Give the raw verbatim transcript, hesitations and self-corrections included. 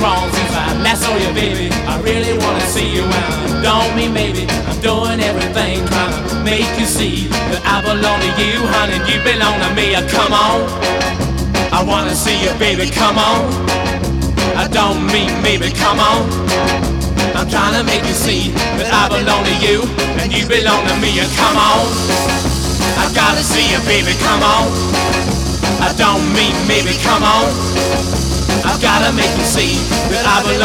crawl since I last saw you, baby. I really wanna see you and I don't mean maybe. I'm doing everything trying to make you see that I belong to you, honey, and you belong to me. Come on, I wanna see you, baby, come on. I don't mean maybe, come on. I'm trying to make you see that I belong to you and you belong to me. Come on, I gotta see you, baby, come on. I don't mean maybe, come on. I've gotta make you see that I belong